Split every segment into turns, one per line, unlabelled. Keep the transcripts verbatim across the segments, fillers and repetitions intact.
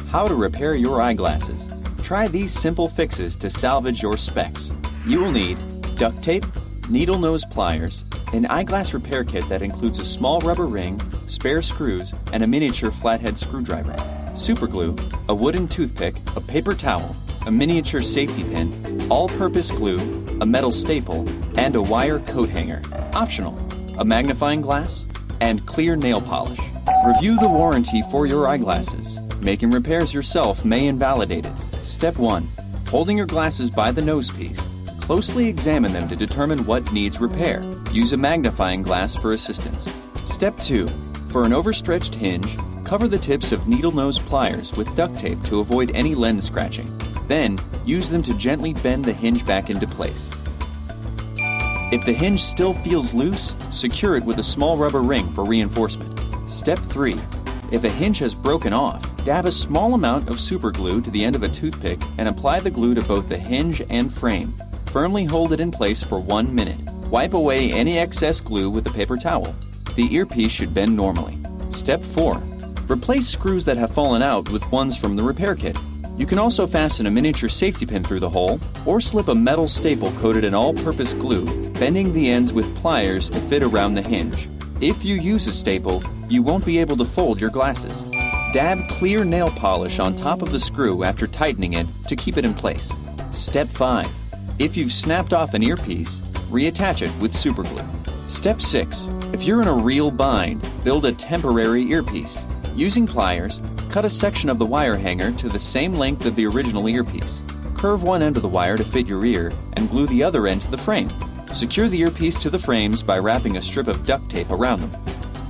How to repair your eyeglasses. Try these simple fixes to salvage your specs. You will need duct tape, needle nose pliers, an eyeglass repair kit that includes a small rubber ring, spare screws, and a miniature flathead screwdriver, super glue, a wooden toothpick, a paper towel, a miniature safety pin, all-purpose glue, a metal staple, and a wire coat hanger. Optional, a magnifying glass, and clear nail polish. Review the warranty for your eyeglasses. Making repairs yourself may invalidate it. Step one. Holding your glasses by the nose piece. Closely examine them to determine what needs repair. Use a magnifying glass for assistance. Step two. For an overstretched hinge, cover the tips of needle nose pliers with duct tape to avoid any lens scratching. Then, use them to gently bend the hinge back into place. If the hinge still feels loose, secure it with a small rubber ring for reinforcement. Step three. If a hinge has broken off, dab a small amount of super glue to the end of a toothpick and apply the glue to both the hinge and frame. Firmly hold it in place for one minute. Wipe away any excess glue with a paper towel. The earpiece should bend normally. Step four. Replace screws that have fallen out with ones from the repair kit. You can also fasten a miniature safety pin through the hole or slip a metal staple coated in all-purpose glue, bending the ends with pliers to fit around the hinge. If you use a staple, you won't be able to fold your glasses. Dab clear nail polish on top of the screw after tightening it to keep it in place. Step five. If you've snapped off an earpiece, reattach it with super glue. Step six. If you're in a real bind, build a temporary earpiece. Using pliers, cut a section of the wire hanger to the same length of the original earpiece. Curve one end of the wire to fit your ear and glue the other end to the frame. Secure the earpiece to the frames by wrapping a strip of duct tape around them.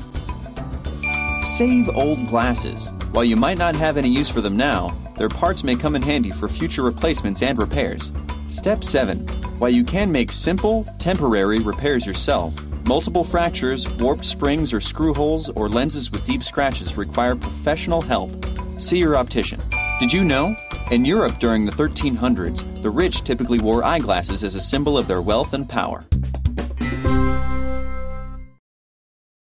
Save old glasses. While you might not have any use for them now, their parts may come in handy for future replacements and repairs. Step seven. While you can make simple, temporary repairs yourself, multiple fractures, warped springs or screw holes, or lenses with deep scratches require professional help. See your optician. Did you know? In Europe during the thirteen hundreds, the rich typically wore eyeglasses as a symbol of their wealth and power.